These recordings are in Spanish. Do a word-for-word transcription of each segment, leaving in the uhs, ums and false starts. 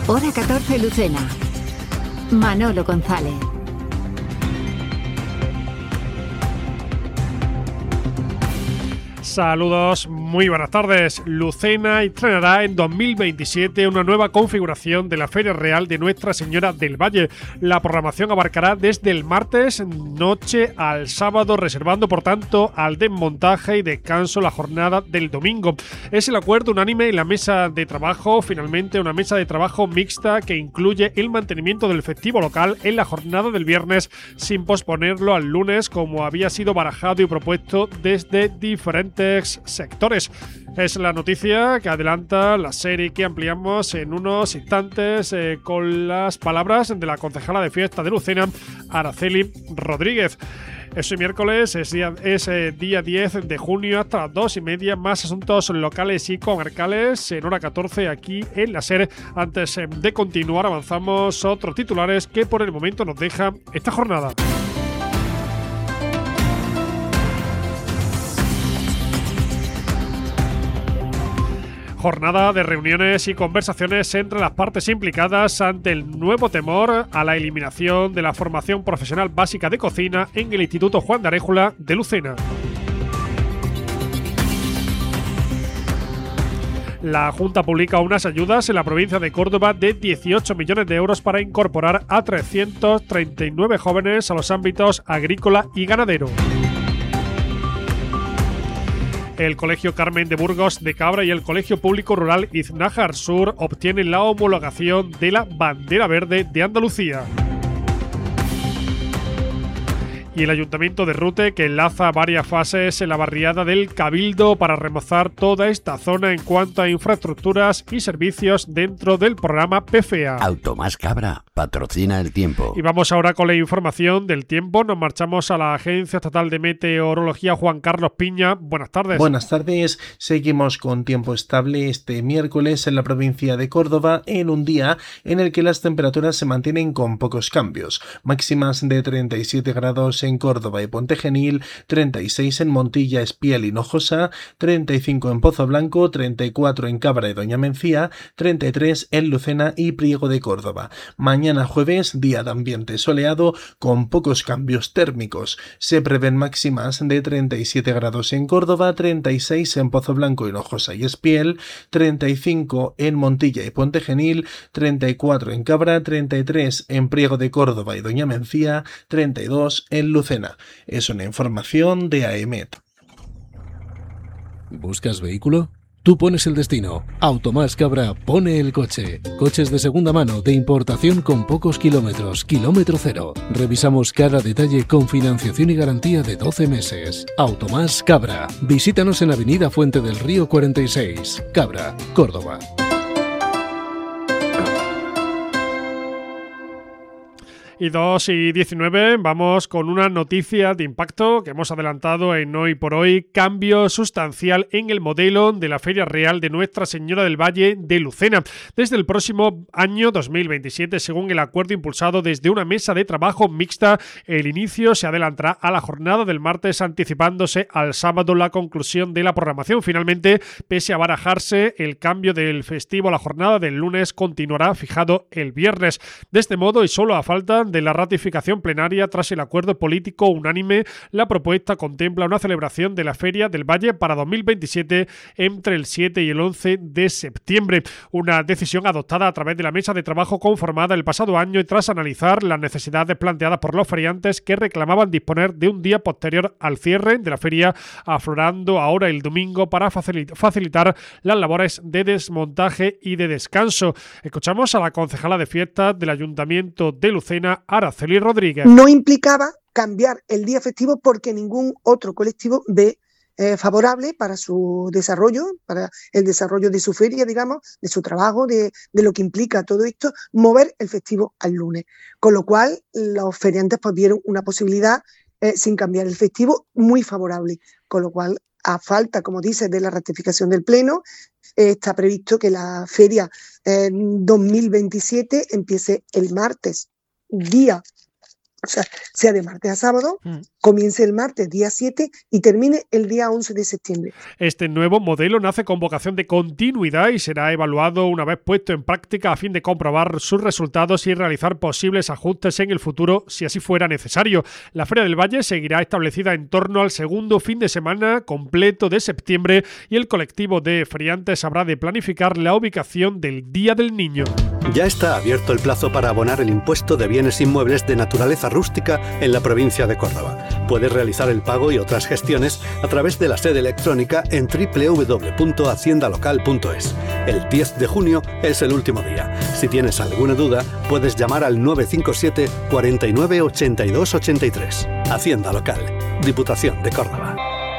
Hora catorce, Lucena. Manolo González. Saludos, muy buenas tardes. Lucena estrenará en dos mil veintisiete una nueva configuración de la Feria Real de Nuestra Señora del Valle. La programación abarcará desde el martes noche al sábado, reservando por tanto al desmontaje y descanso la jornada del domingo. Es el acuerdo unánime en la mesa de trabajo, finalmente una mesa de trabajo mixta que incluye el mantenimiento del festivo local en la jornada del viernes sin posponerlo al lunes, como había sido barajado y propuesto desde diferentes sectores. Es la noticia que adelanta la serie que ampliamos en unos instantes eh, con las palabras de la concejala de fiesta de Lucena, Araceli Rodríguez. Es hoy miércoles, es día, es eh, día diez de junio, hasta las dos y media, más asuntos locales y comarcales en hora catorce aquí en la SER. Antes eh, de continuar, avanzamos otros titulares que por el momento nos deja esta jornada. Jornada de reuniones y conversaciones entre las partes implicadas ante el nuevo temor a la eliminación de la formación profesional básica de cocina en el Instituto Juan de Aréjula de Lucena. La Junta publica unas ayudas en la provincia de Córdoba de dieciocho millones de euros para incorporar a trescientos treinta y nueve jóvenes a los ámbitos agrícola y ganadero. El Colegio Carmen de Burgos de Cabra y el Colegio Público Rural Iznájar Sur obtienen la homologación de la bandera verde de Andalucía. Y el Ayuntamiento de Rute, que enlaza varias fases en la barriada del Cabildo para remozar toda esta zona en cuanto a infraestructuras y servicios dentro del programa P F E A. Automás Cabra patrocina el tiempo. Y vamos ahora con la información del tiempo. Nos marchamos a la Agencia Estatal de Meteorología. Juan Carlos Piña, buenas tardes. Buenas tardes. Seguimos con tiempo estable este miércoles en la provincia de Córdoba, en un día en el que las temperaturas se mantienen con pocos cambios. Máximas de treinta y siete grados en en Córdoba y Ponte Genil, treinta y seis en Montilla, Espiel y Hinojosa, treinta y cinco en Pozo Blanco, treinta y cuatro en Cabra y Doña Mencía, treinta y tres en Lucena y Priego de Córdoba. Mañana jueves, día de ambiente soleado con pocos cambios térmicos. Se prevén máximas de treinta y siete grados en Córdoba, treinta y seis en Pozo Blanco, Hinojosa y Espiel, treinta y cinco en Montilla y Ponte Genil, treinta y cuatro en Cabra, treinta y tres en Priego de Córdoba y Doña Mencía, treinta y dos en Lucena. Es una información de AEMET. ¿Buscas vehículo? Tú pones el destino. Automás Cabra pone el coche. Coches de segunda mano, de importación con pocos kilómetros, kilómetro cero. Revisamos cada detalle con financiación y garantía de doce meses. Automás Cabra. Visítanos en Avenida Fuente del Río cuarenta y seis, Cabra, Córdoba. Y dos y diecinueve, vamos con una noticia de impacto que hemos adelantado en Hoy por Hoy. Cambio sustancial en el modelo de la Feria Real de Nuestra Señora del Valle de Lucena. Desde el próximo año dos mil veintisiete, según el acuerdo impulsado desde una mesa de trabajo mixta, el inicio se adelantará a la jornada del martes, anticipándose al sábado la conclusión de la programación. Finalmente, pese a barajarse el cambio del festivo, la jornada del lunes continuará fijado el viernes. De este modo, y solo a falta de la ratificación plenaria tras el acuerdo político unánime, la propuesta contempla una celebración de la Feria del Valle para dos mil veintisiete entre el siete y el once de septiembre. Una decisión adoptada a través de la mesa de trabajo conformada el pasado año y tras analizar las necesidades planteadas por los feriantes que reclamaban disponer de un día posterior al cierre de la feria, aflorando ahora el domingo para facilitar las labores de desmontaje y de descanso. Escuchamos a la concejala de fiestas del Ayuntamiento de Lucena, Araceli Rodríguez. No implicaba cambiar el día festivo porque ningún otro colectivo ve eh, favorable para su desarrollo, para el desarrollo de su feria, digamos, de su trabajo, de, de lo que implica todo esto, mover el festivo al lunes. Con lo cual, los feriantes pues vieron una posibilidad eh, sin cambiar el festivo muy favorable. Con lo cual, a falta, como dices, de la ratificación del Pleno, eh, está previsto que la feria eh, dos mil veintisiete empiece el martes, día, o sea, sea de martes a sábado, mm. con comience el martes día siete y termine el día once de septiembre. Este nuevo modelo nace con vocación de continuidad y será evaluado una vez puesto en práctica a fin de comprobar sus resultados y realizar posibles ajustes en el futuro si así fuera necesario. La Feria del Valle seguirá establecida en torno al segundo fin de semana completo de septiembre y el colectivo de feriantes habrá de planificar la ubicación del Día del Niño. Ya está abierto el plazo para abonar el impuesto de bienes inmuebles de naturaleza rústica en la provincia de Córdoba. Puedes realizar el pago y otras gestiones a través de la sede electrónica en doble u doble u doble u punto hacienda local punto es. El diez de junio es el último día. Si tienes alguna duda, puedes llamar al nueve cinco siete, cuarenta y nueve, ochenta y dos, ochenta y tres. Hacienda Local, Diputación de Córdoba.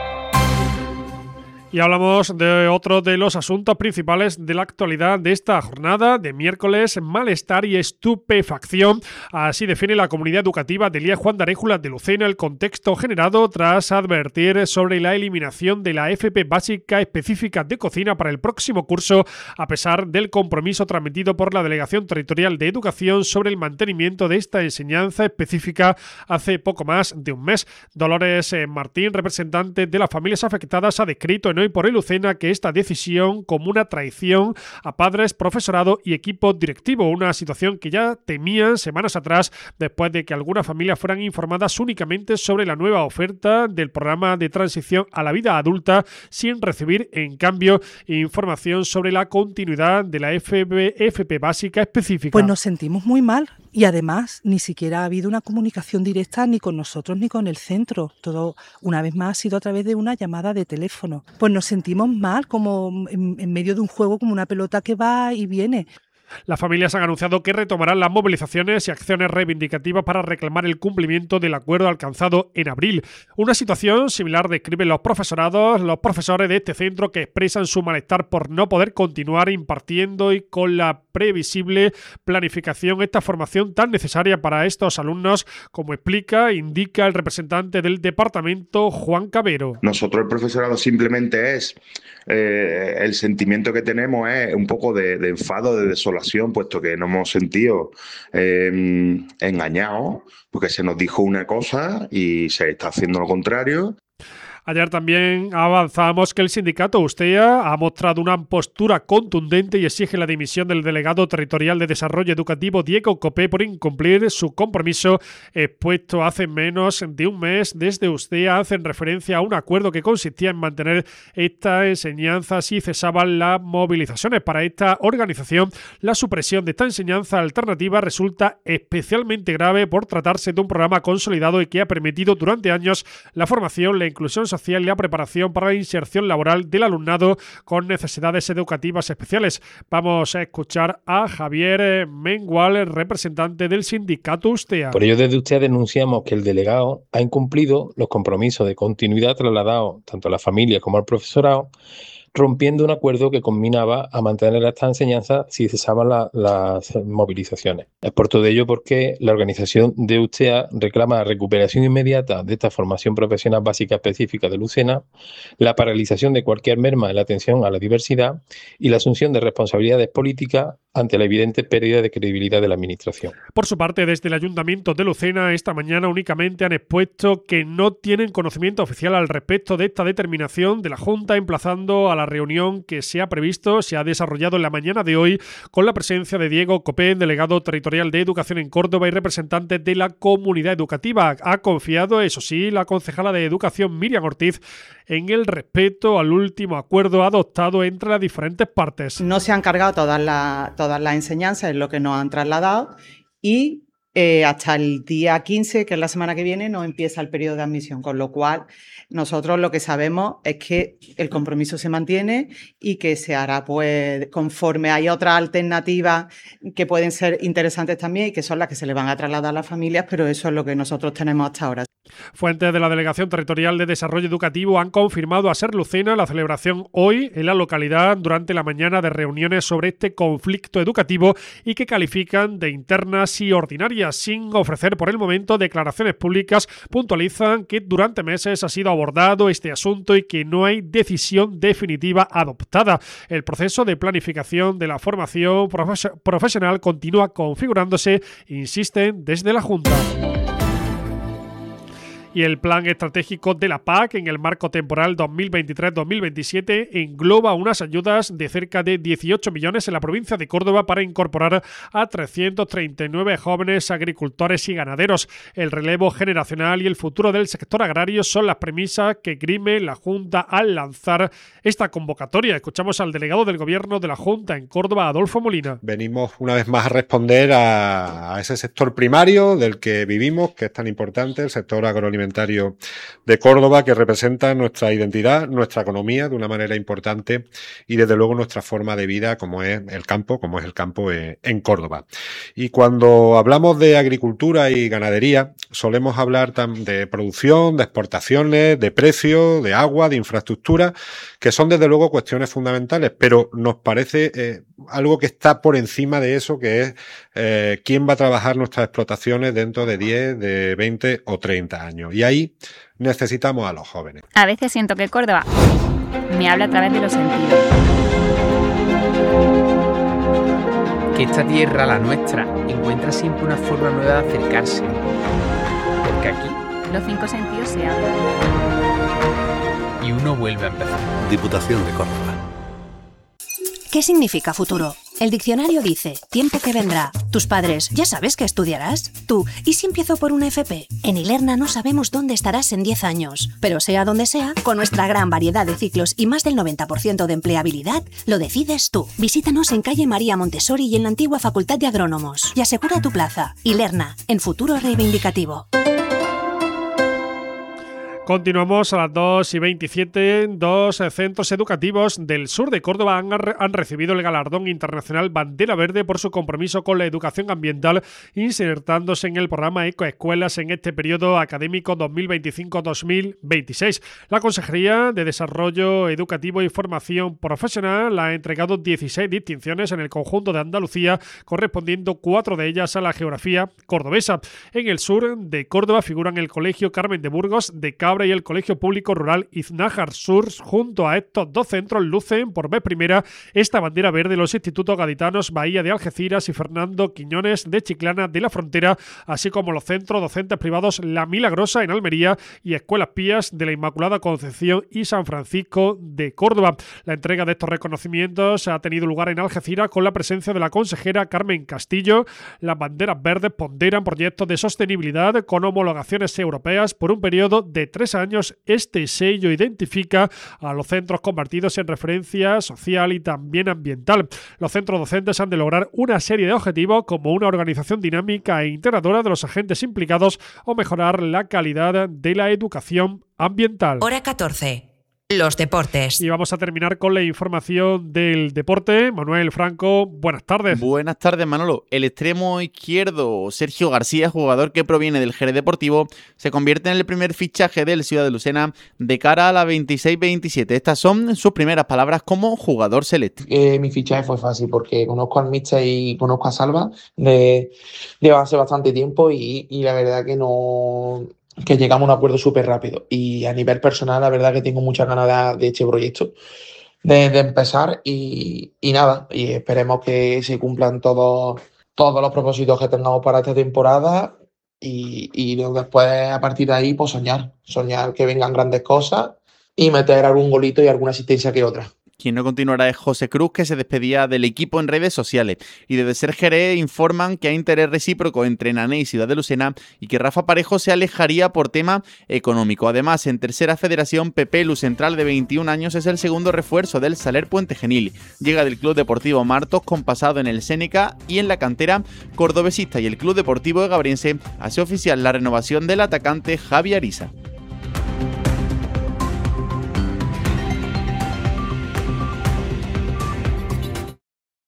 Y hablamos de otro de los asuntos principales de la actualidad de esta jornada de miércoles: malestar y estupefacción. Así define la comunidad educativa del I E Juan de Aréjula de Lucena el contexto generado tras advertir sobre la eliminación de la F P básica específica de cocina para el próximo curso, a pesar del compromiso transmitido por la Delegación Territorial de Educación sobre el mantenimiento de esta enseñanza específica hace poco más de un mes. Dolores Martín, representante de las familias afectadas, ha descrito en Hoy por Hoy Lucena que esta decisión como una traición a padres, profesorado y equipo directivo, una situación que ya temían semanas atrás después de que algunas familias fueran informadas únicamente sobre la nueva oferta del programa de transición a la vida adulta sin recibir en cambio información sobre la continuidad de la F P básica específica. Pues nos sentimos muy mal y además ni siquiera ha habido una comunicación directa ni con nosotros ni con el centro. Todo una vez más ha sido a través de una llamada de teléfono. Pues nos sentimos mal, como en, en medio de un juego, como una pelota que va y viene. Las familias han anunciado que retomarán las movilizaciones y acciones reivindicativas para reclamar el cumplimiento del acuerdo alcanzado en abril. Una situación similar describen los profesorados, los profesores de este centro, que expresan su malestar por no poder continuar impartiendo y con la previsible planificación esta formación tan necesaria para estos alumnos, como explica, indica el representante del departamento, Juan Cabero. Nosotros el profesorado simplemente es, eh, el sentimiento que tenemos es un poco de, de enfado, de desolación, puesto que nos hemos sentido eh, engañados, porque se nos dijo una cosa y se está haciendo lo contrario. Ayer también avanzamos que el sindicato Ustea ha mostrado una postura contundente y exige la dimisión del delegado territorial de Desarrollo Educativo Diego Copé por incumplir su compromiso expuesto hace menos de un mes. Desde Ustea hacen referencia a un acuerdo que consistía en mantener esta enseñanza si cesaban las movilizaciones. Para esta organización, la supresión de esta enseñanza alternativa resulta especialmente grave por tratarse de un programa consolidado y que ha permitido durante años la formación, la inclusión social y la preparación para la inserción laboral del alumnado con necesidades educativas especiales. Vamos a escuchar a Javier Mengual, representante del sindicato Ustea. Por ello, desde Ustea denunciamos que el delegado ha incumplido los compromisos de continuidad trasladados tanto a la familia como al profesorado, rompiendo un acuerdo que combinaba a mantener esta enseñanza si cesaban la, las movilizaciones. Es por todo ello porque la organización de Ustea reclama la recuperación inmediata de esta formación profesional básica específica de Lucena, la paralización de cualquier merma en la atención a la diversidad y la asunción de responsabilidades políticas ante la evidente pérdida de credibilidad de la Administración. Por su parte, desde el Ayuntamiento de Lucena, esta mañana únicamente han expuesto que no tienen conocimiento oficial al respecto de esta determinación de la Junta, emplazando a la reunión que se ha previsto, se ha desarrollado en la mañana de hoy, con la presencia de Diego Copé, delegado territorial de Educación en Córdoba y representante de la comunidad educativa. Ha confiado, eso sí, la concejala de Educación, Miriam Ortiz, en el respeto al último acuerdo adoptado entre las diferentes partes. No se han cargado todas las todas las enseñanzas, es lo que nos han trasladado, y eh, hasta el día quince, que es la semana que viene, no empieza el periodo de admisión, con lo cual nosotros lo que sabemos es que el compromiso se mantiene y que se hará pues conforme hay otras alternativas que pueden ser interesantes también y que son las que se le van a trasladar a las familias, pero eso es lo que nosotros tenemos hasta ahora. Fuentes de la Delegación Territorial de Desarrollo Educativo han confirmado a Ser Lucena la celebración hoy en la localidad durante la mañana de reuniones sobre este conflicto educativo y que califican de internas y ordinarias. Sin ofrecer por el momento declaraciones públicas, puntualizan que durante meses ha sido abordado este asunto y que no hay decisión definitiva adoptada. El proceso de planificación de la formación profes- profesional continúa configurándose, insisten desde la Junta. Y el plan estratégico de la P A C en el marco temporal dos mil veintitrés dos mil veintisiete engloba unas ayudas de cerca de dieciocho millones en la provincia de Córdoba para incorporar a trescientos treinta y nueve jóvenes agricultores y ganaderos. El relevo generacional y el futuro del sector agrario son las premisas que grime la Junta al lanzar esta convocatoria. Escuchamos al delegado del Gobierno de la Junta en Córdoba, Adolfo Molina. Venimos una vez más a responder a, a ese sector primario del que vivimos, que es tan importante, el sector agroalimentario de Córdoba, que representa nuestra identidad, nuestra economía de una manera importante y desde luego nuestra forma de vida, como es el campo, como es el campo eh, en Córdoba. Y cuando hablamos de agricultura y ganadería, solemos hablar de producción, de exportaciones, de precio, de agua, de infraestructura, que son desde luego cuestiones fundamentales, pero nos parece eh, algo que está por encima de eso, que es eh, quién va a trabajar nuestras explotaciones dentro de diez, de veinte o treinta años. Y ahí necesitamos a los jóvenes. A veces siento que Córdoba me habla a través de los sentidos. Que esta tierra, la nuestra, encuentra siempre una forma nueva de acercarse. Porque aquí los cinco sentidos se abren. Y uno vuelve a empezar. Diputación de Córdoba. ¿Qué significa futuro? El diccionario dice, tiempo que vendrá. Tus padres, ¿ya sabes qué estudiarás? Tú, ¿y si empiezo por una F P? En Ilerna no sabemos dónde estarás en diez años. Pero sea donde sea, con nuestra gran variedad de ciclos y más del noventa por ciento de empleabilidad, lo decides tú. Visítanos en calle María Montessori y en la antigua Facultad de Agrónomos. Y asegura tu plaza. Ilerna, en futuro reivindicativo. Continuamos a las dos y veintisiete. Dos centros educativos del sur de Córdoba han, han recibido el galardón internacional Bandera Verde por su compromiso con la educación ambiental, insertándose en el programa Ecoescuelas en este periodo académico dos mil veinticinco dos mil veintiséis. La Consejería de Desarrollo Educativo y Formación Profesional ha entregado dieciséis distinciones en el conjunto de Andalucía, correspondiendo cuatro de ellas a la geografía cordobesa. En el sur de Córdoba figuran el Colegio Carmen de Burgos de Cabra y el Colegio Público Rural Iznájar Sur. Junto a estos dos centros lucen por vez primera esta bandera verde los institutos gaditanos Bahía de Algeciras y Fernando Quiñones de Chiclana de la Frontera, así como los centros docentes privados La Milagrosa en Almería y Escuelas Pías de la Inmaculada Concepción y San Francisco de Córdoba. La entrega de estos reconocimientos ha tenido lugar en Algeciras con la presencia de la consejera Carmen Castillo. Las banderas verdes ponderan proyectos de sostenibilidad con homologaciones europeas por un periodo de tres años. Este sello identifica a los centros convertidos en referencia social y también ambiental. Los centros docentes han de lograr una serie de objetivos como una organización dinámica e integradora de los agentes implicados o mejorar la calidad de la educación ambiental. Hora catorce. Los deportes. Y vamos a terminar con la información del deporte. Manuel Franco, buenas tardes. Buenas tardes, Manolo. El extremo izquierdo Sergio García, jugador que proviene del Jerez Deportivo, se convierte en el primer fichaje del Ciudad de Lucena de cara a la veintiséis veintisiete. Estas son sus primeras palabras como jugador celeste. Eh, mi fichaje fue fácil porque conozco al míster y conozco a Salva de, de hace bastante tiempo y, y la verdad que no... que llegamos a un acuerdo súper rápido y a nivel personal la verdad que tengo muchas ganas de, de este proyecto de, de empezar y, y nada, y esperemos que se cumplan todos, todos los propósitos que tengamos para esta temporada y, y después a partir de ahí pues soñar, soñar que vengan grandes cosas y meter algún golito y alguna asistencia que otra. Quien no continuará es José Cruz, que se despedía del equipo en redes sociales. Y desde Ser Jerez informan que hay interés recíproco entre Nané y Ciudad de Lucena y que Rafa Parejo se alejaría por tema económico. Además, en tercera federación, Pepe Lu, central de veintiún años, es el segundo refuerzo del Saler Puente Genil. Llega del Club Deportivo Martos, con pasado en el Séneca y en la cantera cordobesista. Y el Club Deportivo de Gabriense hace oficial la renovación del atacante Javi Ariza.